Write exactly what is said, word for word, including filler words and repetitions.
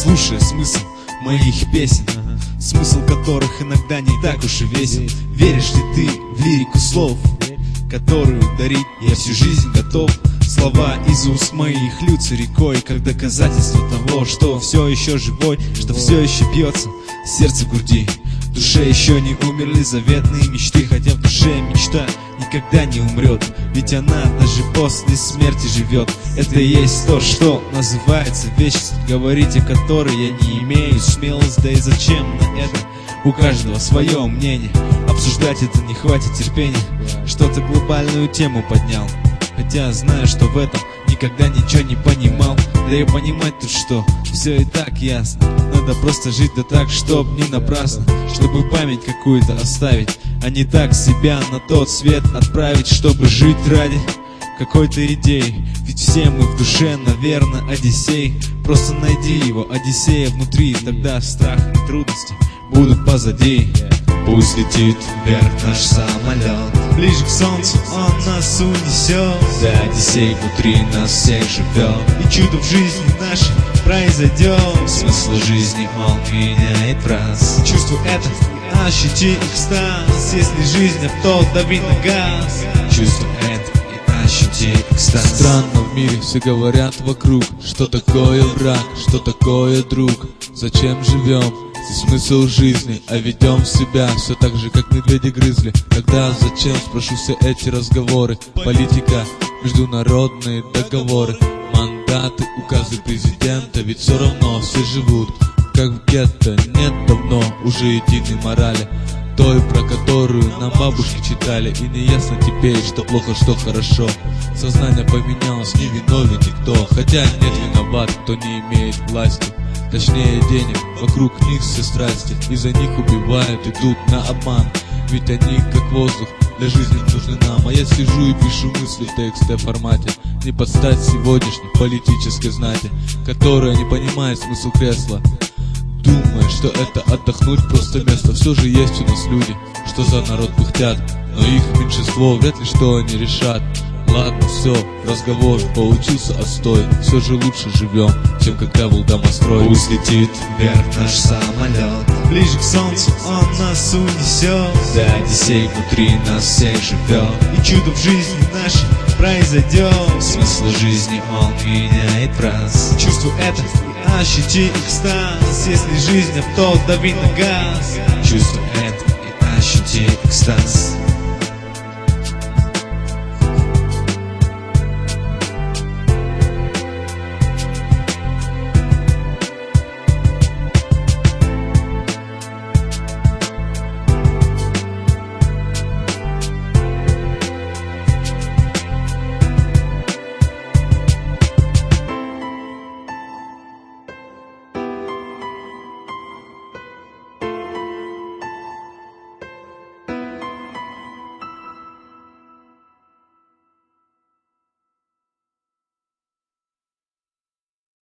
слушая смысл моих песен, смысл которых иногда не так уж и весел. Веришь ли ты в лирику слов, которую дарить я всю жизнь готов? Слова из уст моих льются рекой, как доказательство того, что все еще живой, что все еще бьется сердце в груди. В душе еще не умерли заветные мечты, хотя в душе мечта никогда не умрет, ведь она даже после смерти живет. Это и есть то, что называется вечность, говорить о которой я не имею смелость, да и зачем на это? У каждого свое мнение, обсуждать это не хватит терпения. Что-то глобальную тему поднял, хотя знаю, что в этом никогда ничего не понимал. Да и понимать тут что, все и так ясно. Надо просто жить да так, чтоб не напрасно, чтобы память какую-то оставить, а не так себя на тот свет отправить, чтобы жить ради какой-то идеи. Ведь все мы в душе, наверное, Одиссей. Просто найди его, Одиссея внутри, тогда страх и трудности будут позади. Пусть летит вверх наш самолет, ближе к солнцу он нас унесет. Да, Одиссей внутри нас всех живет, и чудо в жизни нашей произойдет. Смысл жизни он меняет в раз. Чувствуй это, ощути экстаз. Если жизнь авто, дави на газ. Чувствуй это и ощути экстаз. Странно в мире, все говорят вокруг, что такое враг, что такое друг. Зачем живем? Смысл жизни, а ведем себя все так же, как медведи грызли. Тогда зачем, спрошу, все эти разговоры? Политика, международные договоры, мандаты, указы президента. Ведь все равно все живут, как в гетто. Нет давно уже единой морали, той, про которую нам бабушки читали. И не ясно теперь, что плохо, что хорошо. Сознание поменялось, не виновен никто, хотя нет виноват, кто не имеет власти, точнее денег. Вокруг них все страсти, и за них убивают, идут на обман. Ведь они как воздух для жизни нужны нам. А я сижу и пишу мысли в текстовом формате, не под стать сегодняшней политической знати, которая не понимает смысл кресла, думая, что это отдохнуть просто место. Все же есть у нас люди, что за народ пыхтят, но их меньшинство, вряд ли что они решат. Ладно, все, разговор получился отстой. Все же лучше живем, чем когда был домострой. Пусть летит вверх наш самолет, ближе к солнцу он нас унесет. Да, Одиссей внутри нас всех живет, и чудо в жизни нашей произойдет. Смысл жизни он меняет в раз. Чувствуй это, ощути экстаз. Если жизнь авто, дави на газ. Чувствуй это и ощути экстаз.